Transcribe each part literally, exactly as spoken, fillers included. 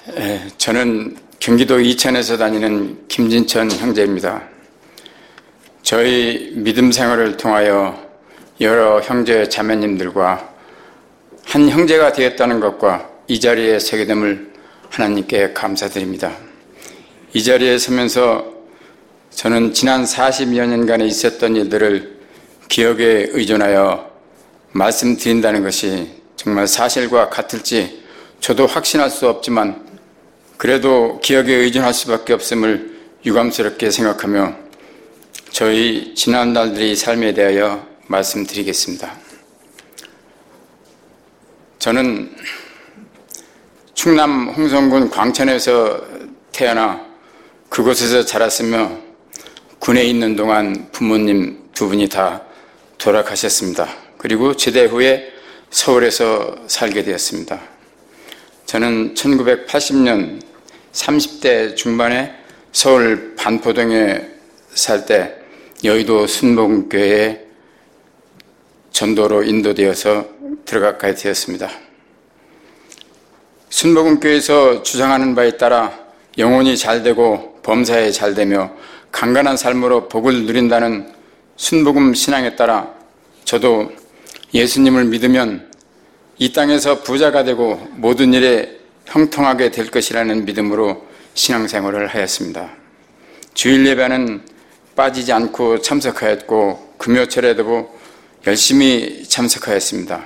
예, 저는 경기도 이천에서 다니는 김진천 형제입니다. 저희 믿음 생활을 통하여 여러 형제 자매님들과 한 형제가 되었다는 것과 이 자리에 서게 됨을 하나님께 감사드립니다. 이 자리에 서면서 저는 지난 사십여 년간에 있었던 일들을 기억에 의존하여 말씀드린다는 것이 정말 사실과 같을지 저도 확신할 수 없지만 그래도 기억에 의존할 수밖에 없음을 유감스럽게 생각하며 저희 지난 날들의 삶에 대하여 말씀드리겠습니다. 저는 충남 홍성군 광천에서 태어나 그곳에서 자랐으며 군에 있는 동안 부모님 두 분이 다 돌아가셨습니다. 그리고 제대 후에 서울에서 살게 되었습니다. 저는 천구백팔십 년 삼십 대 중반에 서울 반포동에 살 때 여의도 순복음교회에 전도로 인도되어서 들어가게 되었습니다. 순복음교회에서 주장하는 바에 따라 영혼이 잘되고 범사에 잘되며 강건한 삶으로 복을 누린다는 순복음 신앙에 따라 저도 예수님을 믿으면 이 땅에서 부자가 되고 모든 일에 형통하게 될 것이라는 믿음으로 신앙생활을 하였습니다. 주일 예배는 빠지지 않고 참석하였고 금요철에도 열심히 참석하였습니다.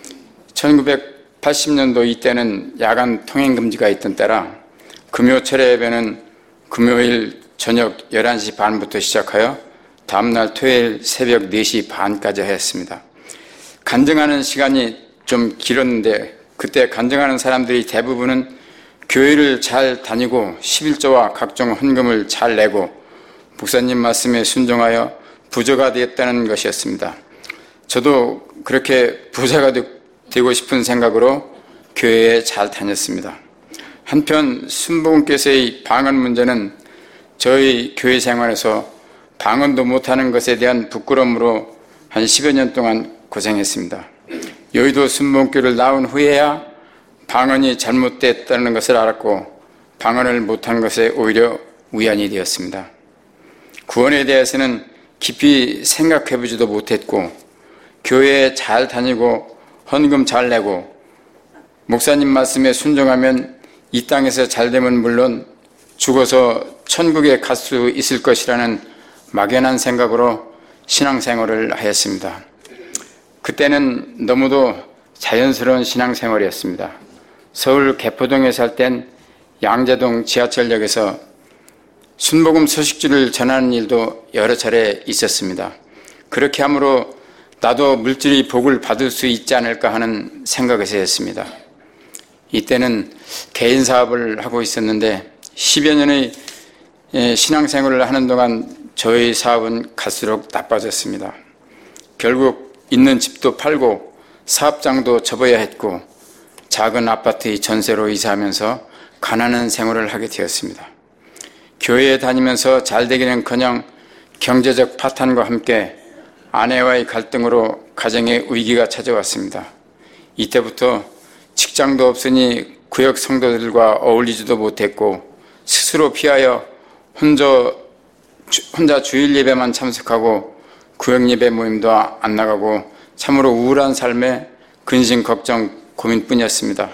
천구백팔십 년도 이때는 야간 통행금지가 있던 때라 금요철 예배는 금요일 저녁 열한 시 반부터 시작하여 다음날 토요일 새벽 네 시 반까지 하였습니다. 간증하는 시간이 좀 길었는데 그때 간증하는 사람들이 대부분은 교회를 잘 다니고 십일조와 각종 헌금을 잘 내고 목사님 말씀에 순종하여 부자가 되었다는 것이었습니다. 저도 그렇게 부자가 되고 싶은 생각으로 교회에 잘 다녔습니다. 한편 순복음께서의 방언 문제는 저희 교회 생활에서 방언도 못하는 것에 대한 부끄러움으로 한 십여 년 동안 고생했습니다. 여의도 순복음교회를 나온 후에야 방언이 잘못됐다는 것을 알았고 방언을 못한 것에 오히려 위안이 되었습니다. 구원에 대해서는 깊이 생각해보지도 못했고 교회에 잘 다니고 헌금 잘 내고 목사님 말씀에 순종하면 이 땅에서 잘되면 물론 죽어서 천국에 갈 수 있을 것이라는 막연한 생각으로 신앙생활을 하였습니다. 그때는 너무도 자연스러운 신앙생활이었습니다. 서울 개포동에 살 땐 양재동 지하철역에서 순복음 소식지를 전하는 일도 여러 차례 있었습니다. 그렇게 함으로 나도 물질이 복을 받을 수 있지 않을까 하는 생각에서였습니다. 이때는 개인 사업을 하고 있었는데 십여 년의 신앙생활을 하는 동안 저희 사업은 갈수록 나빠졌습니다. 결국 있는 집도 팔고 사업장도 접어야 했고 작은 아파트의 전세로 이사하면서 가난한 생활을 하게 되었습니다. 교회에 다니면서 잘되기는커녕 경제적 파탄과 함께 아내와의 갈등으로 가정에 위기가 찾아왔습니다. 이때부터 직장도 없으니 구역 성도들과 어울리지도 못했고 스스로 피하여 혼자, 혼자 주일 예배만 참석하고 구역 예배 모임도 안 나가고 참으로 우울한 삶에 근심, 걱정, 고민뿐이었습니다.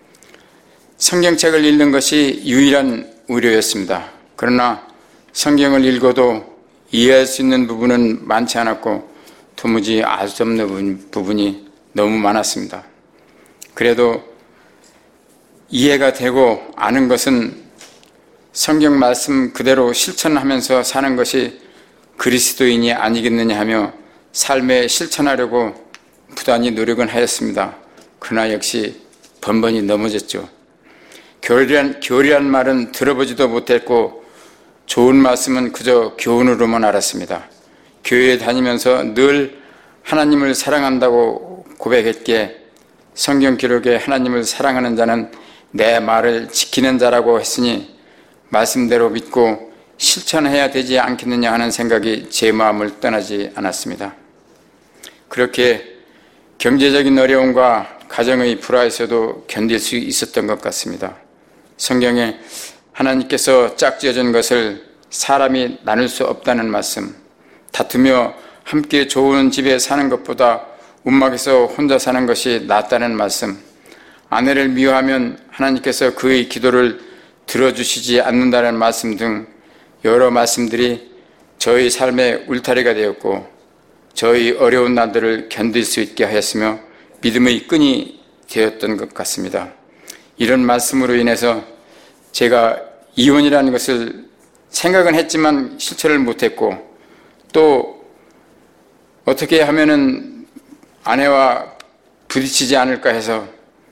성경책을 읽는 것이 유일한 위로였습니다. 그러나 성경을 읽어도 이해할 수 있는 부분은 많지 않았고 도무지 알 수 없는 부분이 너무 많았습니다. 그래도 이해가 되고 아는 것은 성경 말씀 그대로 실천하면서 사는 것이 그리스도인이 아니겠느냐 하며 삶에 실천하려고 부단히 노력은 하였습니다. 그러나 역시 번번이 넘어졌죠. 교리란, 교리란 말은 들어보지도 못했고 좋은 말씀은 그저 교훈으로만 알았습니다. 교회에 다니면서 늘 하나님을 사랑한다고 고백했기에 성경 기록에 하나님을 사랑하는 자는 내 말을 지키는 자라고 했으니 말씀대로 믿고 실천해야 되지 않겠느냐 하는 생각이 제 마음을 떠나지 않았습니다. 그렇게 경제적인 어려움과 가정의 불화에서도 견딜 수 있었던 것 같습니다. 성경에 하나님께서 짝지어준 것을 사람이 나눌 수 없다는 말씀, 다투며 함께 좋은 집에 사는 것보다 움막에서 혼자 사는 것이 낫다는 말씀, 아내를 미워하면 하나님께서 그의 기도를 들어주시지 않는다는 말씀 등 여러 말씀들이 저희 삶의 울타리가 되었고 저희 어려운 날들을 견딜 수 있게 하였으며 믿음의 끈이 되었던 것 같습니다. 이런 말씀으로 인해서 제가 이혼이라는 것을 생각은 했지만 실천을 못했고, 또 어떻게 하면은 아내와 부딪히지 않을까 해서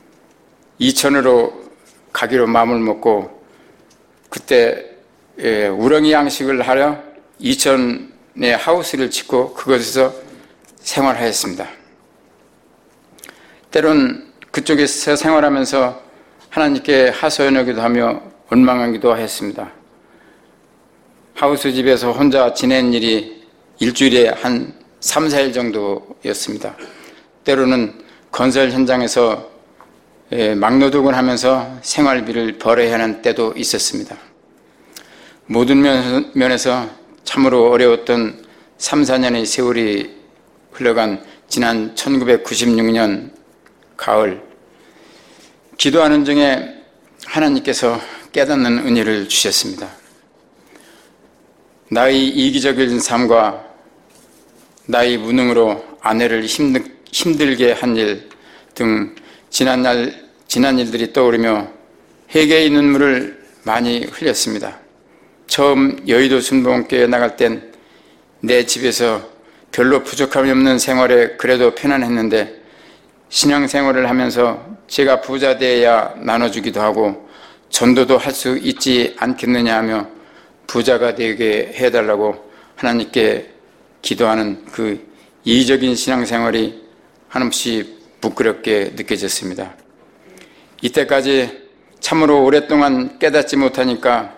이천으로 가기로 마음을 먹고, 그때 우렁이 양식을 하려 이천에 하우스를 짓고 그곳에서 생활하였습니다. 때론 그쪽에서 생활하면서 하나님께 하소연하기도 하며 원망하기도 했습니다. 하우스 집에서 혼자 지낸 일이 일주일에 한 삼, 사 일 정도였습니다. 때로는 건설 현장에서 막노동을 하면서 생활비를 벌어야 하는 때도 있었습니다. 모든 면에서 참으로 어려웠던 삼, 사 년의 세월이 흘러간 지난 천구백구십육 년 가을, 기도하는 중에 하나님께서 깨닫는 은혜를 주셨습니다. 나의 이기적인 삶과 나의 무능으로 아내를 힘들, 힘들게 한 일 등 지난 날, 지난 일들이 떠오르며 회개의 눈물을 많이 흘렸습니다. 처음 여의도 순복음교회에 나갈 땐 내 집에서 별로 부족함이 없는 생활에 그래도 편안했는데, 신앙생활을 하면서 제가 부자 되어야 나눠주기도 하고 전도도 할 수 있지 않겠느냐 하며 부자가 되게 해달라고 하나님께 기도하는 그 이기적인 신앙생활이 한없이 부끄럽게 느껴졌습니다. 이때까지 참으로 오랫동안 깨닫지 못하니까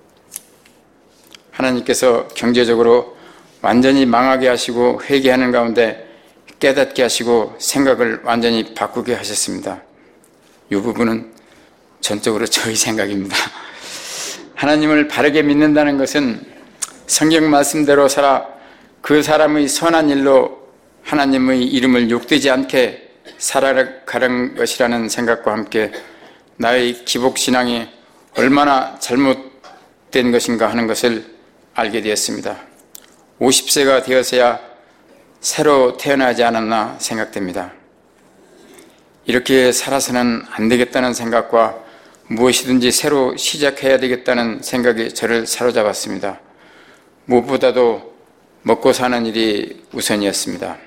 하나님께서 경제적으로 완전히 망하게 하시고 회개하는 가운데 깨닫게 하시고 생각을 완전히 바꾸게 하셨습니다. 이 부분은 전적으로 저희 생각입니다. 하나님을 바르게 믿는다는 것은 성경 말씀대로 살아 그 사람의 선한 일로 하나님의 이름을 욕되지 않게 살아가는 것이라는 생각과 함께 나의 기복신앙이 얼마나 잘못된 것인가 하는 것을 알게 되었습니다. 오십 세가 되어서야 새로 태어나지 않았나 생각됩니다. 이렇게 살아서는 안 되겠다는 생각과 무엇이든지 새로 시작해야 되겠다는 생각이 저를 사로잡았습니다. 무엇보다도 먹고 사는 일이 우선이었습니다.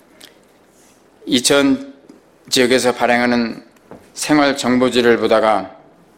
이천 지역에서 발행하는 생활정보지를 보다가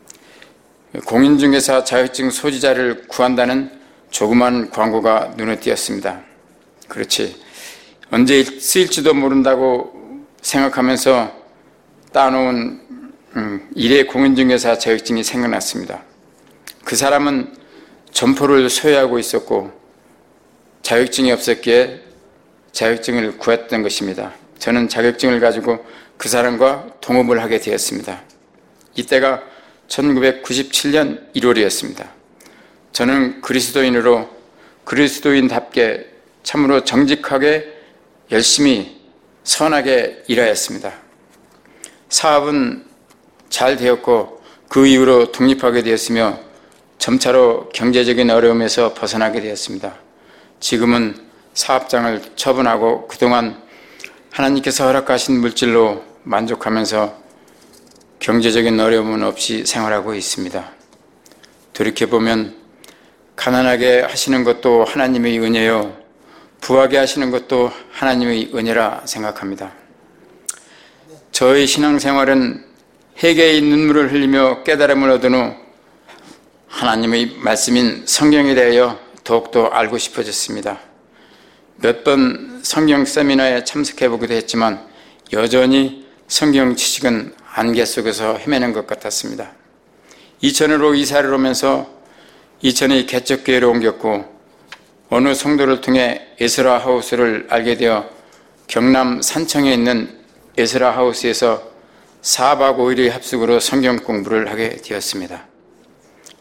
공인중개사 자격증 소지자를 구한다는 조그만 광고가 눈에 띄었습니다. 그렇지, 언제 쓰일지도 모른다고 생각하면서 따놓은 음, 일의 공인중개사 자격증이 생각났습니다. 그 사람은 점포를 소유하고 있었고 자격증이 없었기에 자격증을 구했던 것입니다. 저는 자격증을 가지고 그 사람과 동업을 하게 되었습니다. 이때가 천구백구십칠 년 일월이었습니다. 저는 그리스도인으로 그리스도인답게 참으로 정직하게 열심히 선하게 일하였습니다. 사업은 잘 되었고 그 이후로 독립하게 되었으며 점차로 경제적인 어려움에서 벗어나게 되었습니다. 지금은 사업장을 처분하고 그동안 하나님께서 허락하신 물질로 만족하면서 경제적인 어려움은 없이 생활하고 있습니다. 돌이켜보면 가난하게 하시는 것도 하나님의 은혜요, 부하게 하시는 것도 하나님의 은혜라 생각합니다. 저의 신앙생활은 회개의 눈물을 흘리며 깨달음을 얻은 후 하나님의 말씀인 성경에 대하여 더욱더 알고 싶어졌습니다. 몇 번 성경 세미나에 참석해보기도 했지만 여전히 성경 지식은 안개 속에서 헤매는 것 같았습니다. 이천으로 이사를 오면서 이천의 개척교회로 옮겼고 어느 성도를 통해 에스라 하우스를 알게 되어 경남 산청에 있는 에스라 하우스에서 사 박 오 일의 합숙으로 성경 공부를 하게 되었습니다.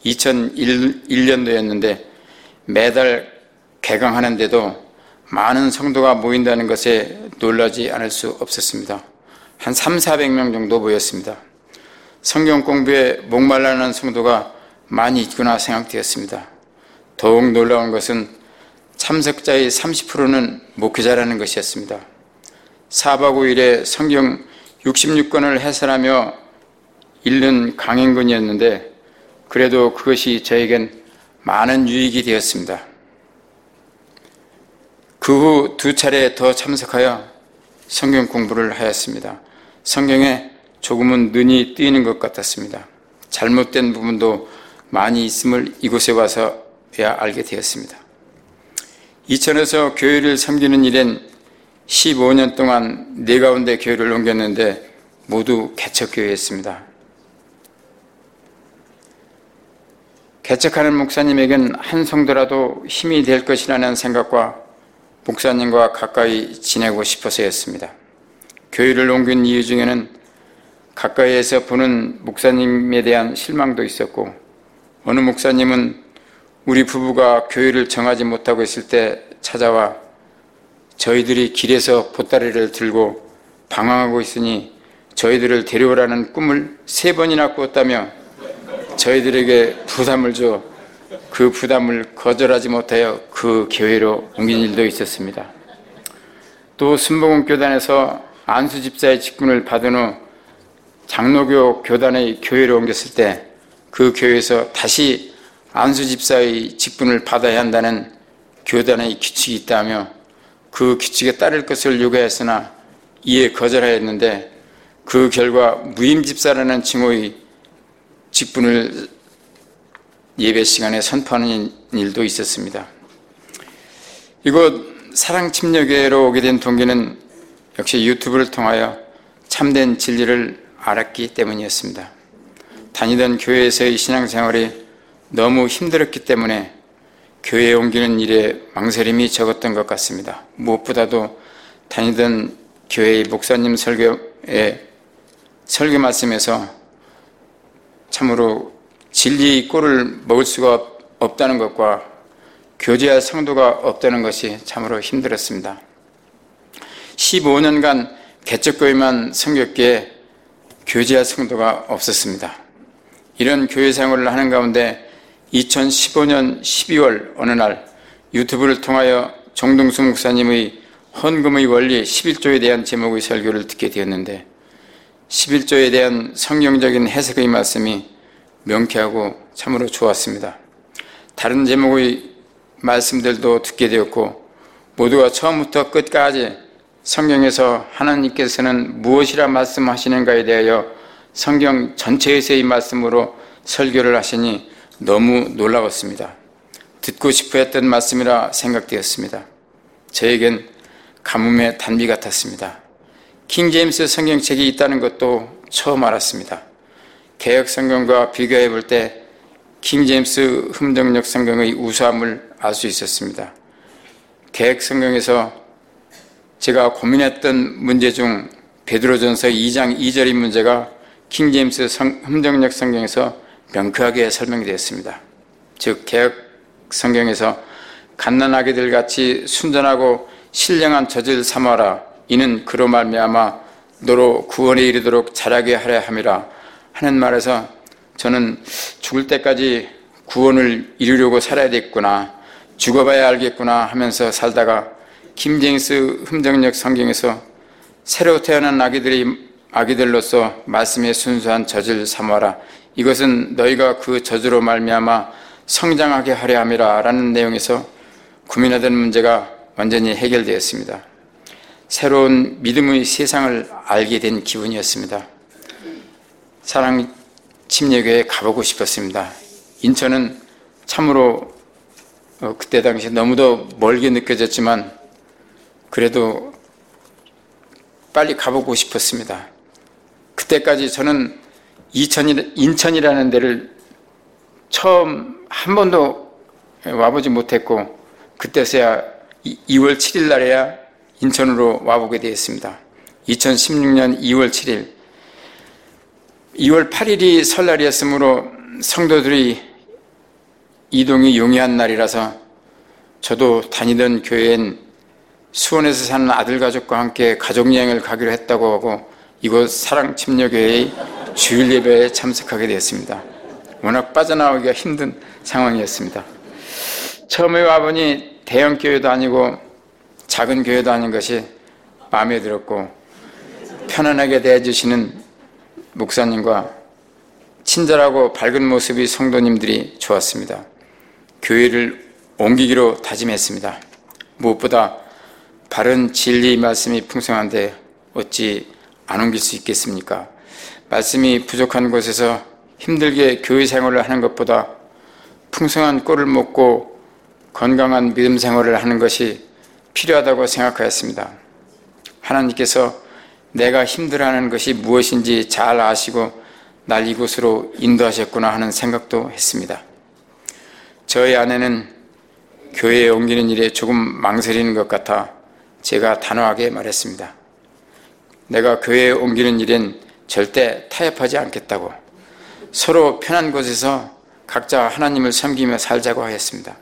이천일 년도였는데 매달 개강하는데도 많은 성도가 모인다는 것에 놀라지 않을 수 없었습니다. 한 삼사백 명 정도 모였습니다. 성경 공부에 목말라하는 성도가 많이 있구나 생각되었습니다. 더욱 놀라운 것은 참석자의 삼십 퍼센트는 목회자라는 것이었습니다. 사 박 오 일에 성경 육십육 권을 해설하며 읽는 강행군이었는데 그래도 그것이 저에겐 많은 유익이 되었습니다. 그 후 두 차례 더 참석하여 성경 공부를 하였습니다. 성경에 조금은 눈이 뜨이는 것 같았습니다. 잘못된 부분도 많이 있음을 이곳에 와서야 알게 되었습니다. 이천에서 교회를 섬기는 일엔 십오 년 동안 네 가운데 교회를 옮겼는데 모두 개척교회였습니다. 개척하는 목사님에겐 한 성도라도 힘이 될 것이라는 생각과 목사님과 가까이 지내고 싶어서였습니다. 교회를 옮긴 이유 중에는 가까이에서 보는 목사님에 대한 실망도 있었고, 어느 목사님은 우리 부부가 교회를 정하지 못하고 있을 때 찾아와 저희들이 길에서 보따리를 들고 방황하고 있으니 저희들을 데려오라는 꿈을 세 번이나 꾸었다며 저희들에게 부담을 줘 그 부담을 거절하지 못하여 그 교회로 옮긴 일도 있었습니다. 또 순복음 교단에서 안수 집사의 직분을 받은 후 장로교 교단의 교회로 옮겼을 때 그 교회에서 다시 안수 집사의 직분을 받아야 한다는 교단의 규칙이 있다며 그 규칙에 따를 것을 요구했으나 이에 거절하였는데 그 결과 무임 집사라는 칭호의 직분을 예배 시간에 선포하는 일도 있었습니다. 이곳 사랑침례교회로 오게 된 동기는 역시 유튜브를 통하여 참된 진리를 알았기 때문이었습니다. 다니던 교회에서의 신앙생활이 너무 힘들었기 때문에 교회에 옮기는 일에 망설임이 적었던 것 같습니다. 무엇보다도 다니던 교회의 목사님 설교에 설교 말씀에서 참으로 진리의 꼴을 먹을 수가 없다는 것과 교제할 성도가 없다는 것이 참으로 힘들었습니다. 십오 년간 개척교회만 섬겼기에 교제할 성도가 없었습니다. 이런 교회 생활을 하는 가운데 이천십오 년 십이월 어느 날 유튜브를 통하여 정동수 목사님의 헌금의 원리 십일조에 대한 제목의 설교를 듣게 되었는데 십일조에 대한 성경적인 해석의 말씀이 명쾌하고 참으로 좋았습니다. 다른 제목의 말씀들도 듣게 되었고 모두가 처음부터 끝까지 성경에서 하나님께서는 무엇이라 말씀하시는가에 대하여 성경 전체에서의 말씀으로 설교를 하시니 너무 놀라웠습니다. 듣고 싶어 했던 말씀이라 생각되었습니다. 저에겐 가뭄의 단비 같았습니다. 킹제임스 성경책이 있다는 것도 처음 알았습니다. 개역 성경과 비교해 볼 때 킹제임스 흠정역 성경의 우수함을 알 수 있었습니다. 개역 성경에서 제가 고민했던 문제 중 베드로전서 이 장 이 절의 문제가 킹제임스 흠정역 성경에서 명쾌하게 설명되었습니다. 즉 개역 성경에서 갓난아기들 같이 순전하고 신령한 젖을 삼아라. 이는 그로 말미암아 너로 구원에 이르도록 자라게 하려 함이라 하는 말에서 저는 죽을 때까지 구원을 이루려고 살아야 되겠구나, 죽어봐야 알겠구나 하면서 살다가 킹제임스 흠정역 성경에서 새로 태어난 아기들이 아기들로서 말씀의 순수한 젖을 삼아라. 이것은 너희가 그 젖으로 말미암아 성장하게 하려 함이라 라는 내용에서 고민하던 문제가 완전히 해결되었습니다. 새로운 믿음의 세상을 알게 된 기분이었습니다. 사랑침례교회에 가보고 싶었습니다. 인천은 참으로 그때 당시 너무도 멀게 느껴졌지만 그래도 빨리 가보고 싶었습니다. 그때까지 저는 이천이, 인천이라는 데를 처음 한 번도 와보지 못했고 그때서야 이월 칠일 날에야 인천으로 와보게 되었습니다. 이천십육 년 이월 칠일, 이월 팔일이 설날이었으므로 성도들이 이동이 용이한 날이라서 저도 다니던 교회엔 수원에서 사는 아들 가족과 함께 가족여행을 가기로 했다고 하고 이곳 사랑침례교회의 주일 예배에 참석하게 되었습니다. 워낙 빠져나오기가 힘든 상황이었습니다. 처음에 와보니 대형 교회도 아니고 작은 교회도 아닌 것이 마음에 들었고 편안하게 대해주시는 목사님과 친절하고 밝은 모습의 성도님들이 좋았습니다. 교회를 옮기기로 다짐했습니다. 무엇보다 바른 진리 말씀이 풍성한데 어찌 안 옮길 수 있겠습니까? 말씀이 부족한 곳에서 힘들게 교회 생활을 하는 것보다 풍성한 꼴을 먹고 건강한 믿음 생활을 하는 것이 필요하다고 생각하였습니다. 하나님께서 내가 힘들어하는 것이 무엇인지 잘 아시고 날 이곳으로 인도하셨구나 하는 생각도 했습니다. 저희 아내는 교회에 옮기는 일에 조금 망설이는 것 같아 제가 단호하게 말했습니다. 내가 교회에 옮기는 일엔 절대 타협하지 않겠다고, 서로 편한 곳에서 각자 하나님을 섬기며 살자고 하였습니다.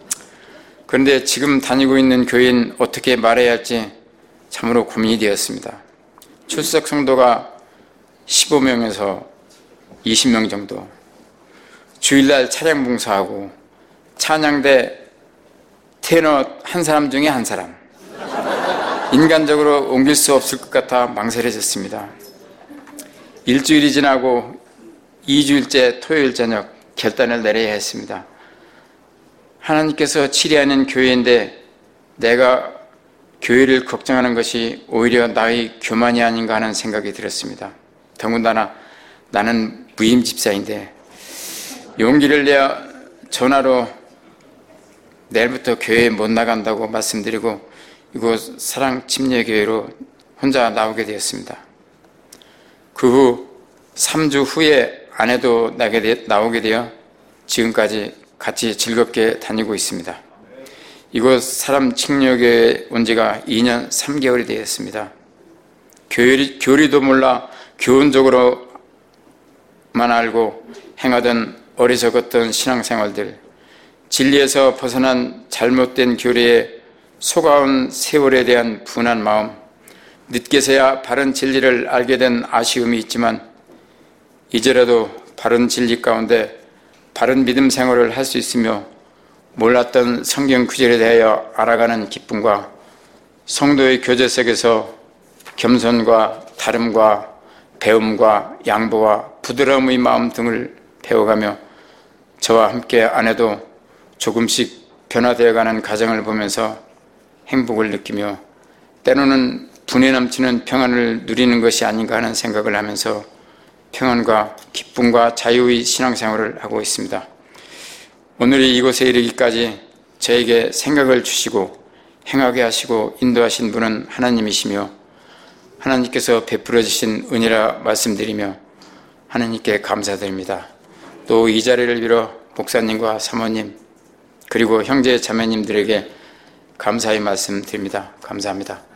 그런데 지금 다니고 있는 교회는 어떻게 말해야 할지 참으로 고민이 되었습니다. 출석 성도가 십오 명에서 이십 명 정도, 주일날 찬양 봉사하고 찬양대 테너 한 사람 중에 한 사람, 인간적으로 옮길 수 없을 것 같아 망설여졌습니다. 일주일이 지나고 이 주일째 토요일 저녁 결단을 내려야 했습니다. 하나님께서 치리하는 교회인데 내가 교회를 걱정하는 것이 오히려 나의 교만이 아닌가 하는 생각이 들었습니다. 더군다나 나는 무임 집사인데 용기를 내어 전화로 내일부터 교회에 못 나간다고 말씀드리고 이곳 사랑침례교회로 혼자 나오게 되었습니다. 그 후 삼 주 후에 아내도 나오게 되어 지금까지 같이 즐겁게 다니고 있습니다. 이곳 사랑침례교회에 온 지가 이 년 삼 개월이 되었습니다. 교리, 교리도 몰라 교훈적으로만 알고 행하던 어리석었던 신앙생활들, 진리에서 벗어난 잘못된 교리에 속아온 세월에 대한 분한 마음, 늦게서야 바른 진리를 알게 된 아쉬움이 있지만 이제라도 바른 진리 가운데 바른 믿음 생활을 할 수 있으며 몰랐던 성경 구절에 대하여 알아가는 기쁨과 성도의 교제 속에서 겸손과 다름과 배움과 양보와 부드러움의 마음 등을 배워가며 저와 함께 아내도 조금씩 변화되어가는 가정을 보면서 행복을 느끼며 때로는 분에 넘치는 평안을 누리는 것이 아닌가 하는 생각을 하면서 평안과 기쁨과 자유의 신앙생활을 하고 있습니다. 오늘이 이곳에 이르기까지 저에게 생각을 주시고 행하게 하시고 인도하신 분은 하나님이시며 하나님께서 베풀어 주신 은혜라 말씀드리며 하나님께 감사드립니다. 또 이 자리를 빌어 목사님과 사모님 그리고 형제 자매님들에게 감사의 말씀 드립니다. 감사합니다.